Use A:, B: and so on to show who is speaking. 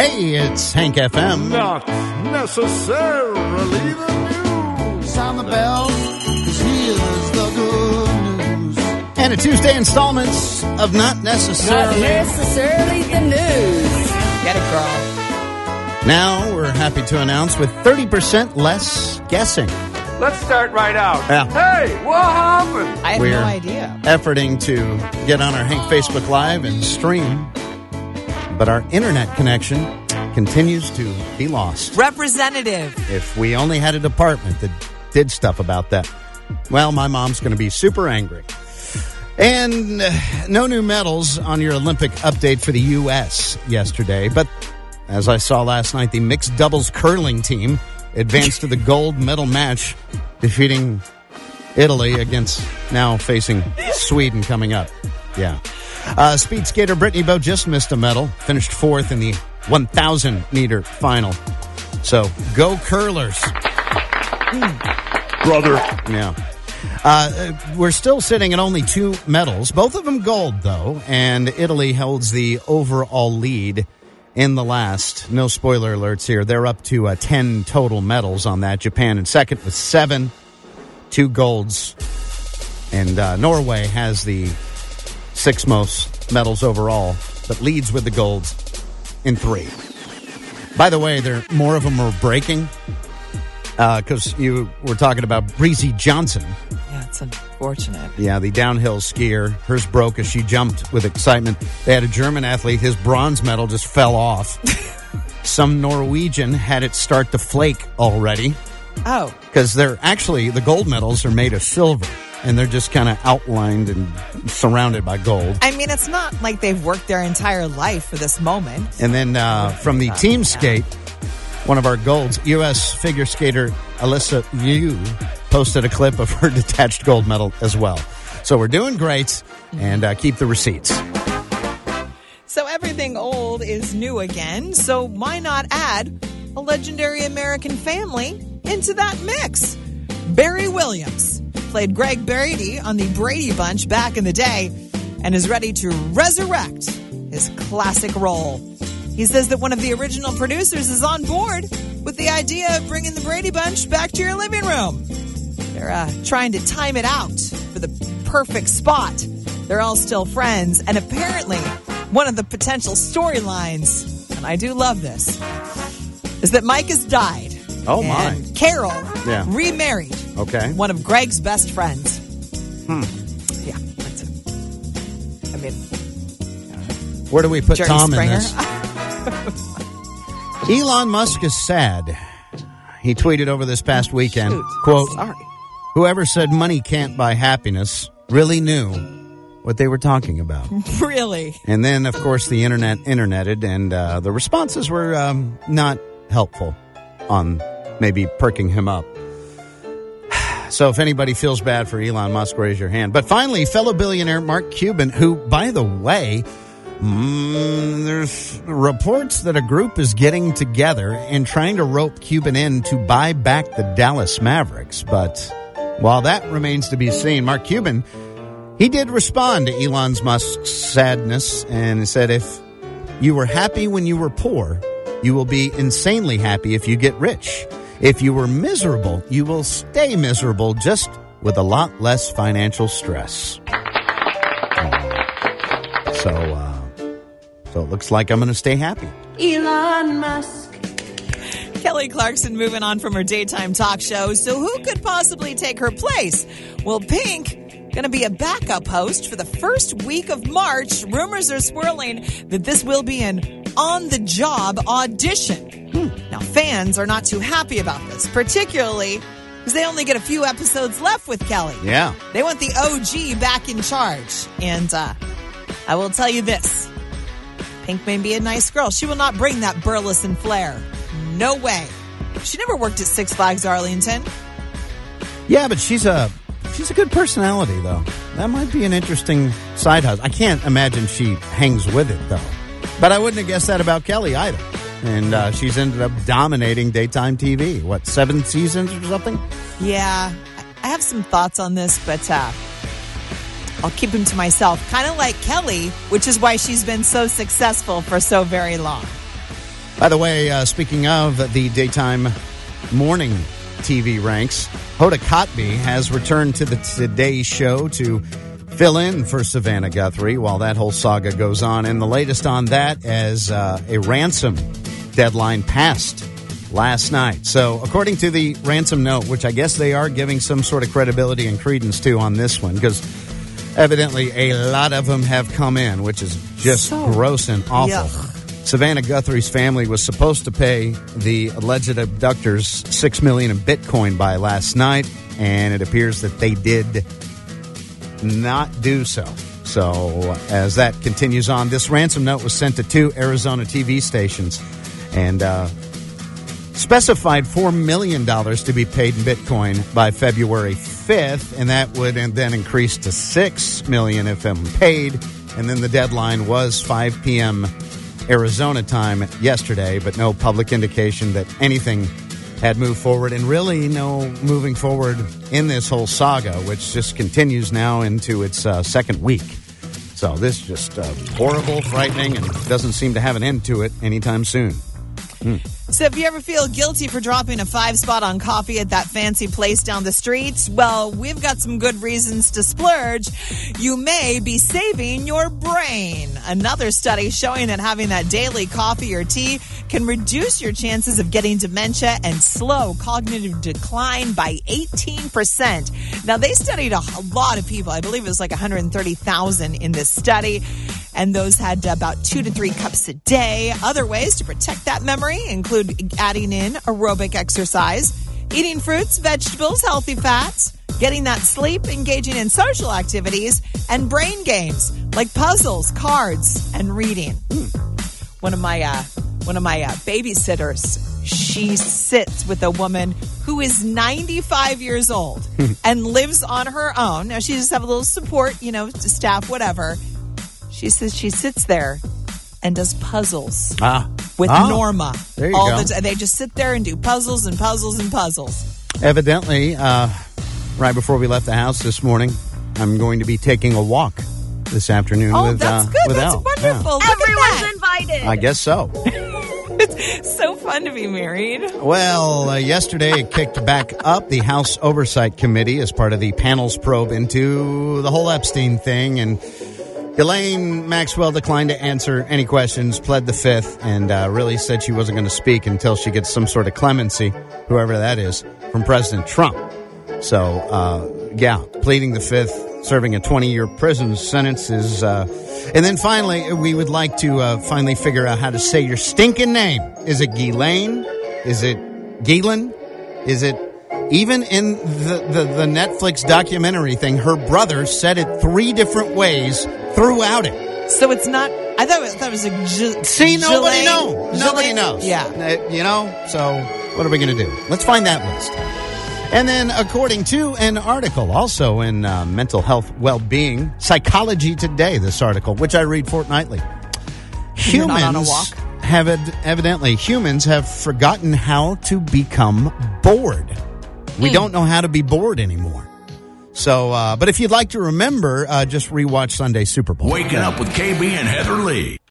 A: Hey, it's Hank FM.
B: Not necessarily the news.
C: Sound the bell, 'cause here's the good news.
A: And a Tuesday installment of Not Necessarily.
D: Not necessarily the news. Get it, girl.
A: Now we're happy to announce with 30% less guessing.
B: Let's start right out.
A: Yeah.
B: Hey, what happened?
D: I have
A: We're
D: no idea.
A: efforting to get on our Hank Facebook Live and stream, but our internet connection continues to be lost.
D: Representative.
A: If we only had a department that did stuff about that, well, my mom's going to be super angry. And no new medals on your Olympic update for the U.S. yesterday, but as I saw last night, the mixed doubles curling team advanced to the gold medal match, defeating Italy against now facing Sweden coming up. Yeah. Speed skater Brittany Bowe just missed a medal, finished fourth in the 1,000-meter final. So, go curlers.
B: Brother.
A: Yeah. We're still sitting at only 2 medals, both of them gold, though, and Italy holds the overall lead in the last. No spoiler alerts here. They're up to 10 total medals on that. Japan in second with 7, 2 golds. And Norway has the 6 most medals overall, but leads with the golds in 3. By the way, more of them are breaking because you were talking about Breezy Johnson.
D: Yeah, it's unfortunate.
A: Yeah, the downhill skier. Hers broke as she jumped with excitement. They had a German athlete. His bronze medal just fell off. Some Norwegian had it start to flake already.
D: Oh.
A: Because the gold medals are made of silver. And they're just kind of outlined and surrounded by gold.
D: I mean, it's not like they've worked their entire life for this moment.
A: And then from the team skate, one of our golds, U.S. figure skater Alyssa Liu posted a clip of her detached gold medal as well. So we're doing great, and keep the receipts.
D: So everything old is new again, so why not add a legendary American family into that mix? Barry Williams played Greg Brady on the Brady Bunch back in the day and is ready to resurrect his classic role. He says that one of the original producers is on board with the idea of bringing the Brady Bunch back to your living room. They're trying to time it out for the perfect spot. They're all still friends, and apparently one of the potential storylines, and I do love this, is that Mike has died.
A: Oh, my.
D: And Carol remarried one of Greg's best friends. Yeah, that's it. I mean,
A: where do we put
D: Jerry
A: Tom
D: Springer?
A: in this? Elon Musk is sad. He tweeted over this past weekend, quote,
D: Sorry.
A: "Whoever said money can't buy happiness really knew what they were talking about."
D: Really?
A: And then, of course, the interneted, and the responses were not helpful on maybe perking him up. So if anybody feels bad for Elon Musk, raise your hand. But finally, fellow billionaire Mark Cuban, who, by the way, there's reports that a group is getting together and trying to rope Cuban in to buy back the Dallas Mavericks. But while that remains to be seen, Mark Cuban, he did respond to Elon Musk's sadness and said, "If you were happy when you were poor, you will be insanely happy if you get rich. If you were miserable, you will stay miserable, just with a lot less financial stress." So it looks like I'm going to stay happy.
D: Elon Musk. Kelly Clarkson moving on from her daytime talk show. So who could possibly take her place? Well, Pink going to be a backup host for the first week of March. Rumors are swirling that this will be an on-the-job audition. Now, fans are not too happy about this, particularly because they only get a few episodes left with Kelly.
A: Yeah.
D: They want the OG back in charge. And I will tell you this. Pink may be a nice girl. She will not bring that Burleson flair. No way. She never worked at Six Flags Arlington.
A: Yeah, but she's a good personality, though. That might be an interesting side hustle. I can't imagine she hangs with it, though. But I wouldn't have guessed that about Kelly either. And she's ended up dominating daytime TV. What, 7 seasons or something?
D: Yeah, I have some thoughts on this, but I'll keep them to myself. Kind of like Kelly, which is why she's been so successful for so very long.
A: By the way, speaking of the daytime morning TV ranks, Hoda Kotb has returned to the Today Show to fill in for Savannah Guthrie while that whole saga goes on. And the latest on that as a ransom deadline passed last night. So according to the ransom note, which I guess they are giving some sort of credibility and credence to on this one, because evidently a lot of them have come in, which is just gross and awful.
D: Yuck.
A: Savannah Guthrie's family was supposed to pay the alleged abductors $6 million in Bitcoin by last night, and it appears that they did not do so. So as that continues on, this ransom note was sent to 2 Arizona TV stations and specified $4 million to be paid in Bitcoin by February 5th, and that would then increase to $6 million if unpaid. And then the deadline was 5 p.m. Arizona time yesterday, but no public indication that anything had moved forward, and really no moving forward in this whole saga, which just continues now into its second week. So this is just horrible, frightening, and doesn't seem to have an end to it anytime soon.
D: So if you ever feel guilty for dropping a 5-spot on coffee at that fancy place down the street, well, we've got some good reasons to splurge. You may be saving your brain. Another study showing that having that daily coffee or tea can reduce your chances of getting dementia and slow cognitive decline by 18%. Now, they studied a lot of people. I believe it was like 130,000 in this study. And those had about 2 to 3 cups a day. Other ways to protect that memory include adding in aerobic exercise, eating fruits, vegetables, healthy fats, getting that sleep, engaging in social activities, and brain games like puzzles, cards, and reading. One of my babysitters, she sits with a woman who is 95 years old and lives on her own. Now, she just have a little support, staff, whatever. She says she sits there and does puzzles with Norma.
A: There you
D: all
A: go.
D: the time. They just sit there and do puzzles and puzzles and puzzles.
A: Evidently, right before we left the house this morning, I'm going to be taking a walk this afternoon
D: Oh,
A: with
D: that's good.
A: with
D: That's
A: Elle.
D: wonderful. Look
E: Everyone's
D: at
E: invited.
A: I guess so.
D: that. So fun to be married.
A: Well, yesterday it kicked back up. The House Oversight Committee as part of the panel's probe into the whole Epstein thing, and Ghislaine Maxwell declined to answer any questions, pled the fifth, and really said she wasn't going to speak until she gets some sort of clemency, whoever that is, from President Trump. So, pleading the fifth, serving a 20-year prison sentence is... and then finally, we would like to finally figure out how to say your stinking name. Is it Ghislaine? Is it Ghislaine? Is it... Even in the Netflix documentary thing, her brother said it 3 different ways throughout it.
D: So it's not... I thought it was a...
A: See, nobody
D: Ghislaine?
A: knows. Nobody
D: Ghislaine?
A: knows.
D: Yeah.
A: So what are we going to do? Let's find that list. And then, according to an article also in Mental Health Well-Being, Psychology Today, this article, which I read fortnightly.
D: You're not on a walk?
A: Humans have forgotten how to become bored. We don't know how to be bored anymore. So, but if you'd like to remember, just rewatch Sunday's Super Bowl.
F: Waking up with KB and Heather Lee.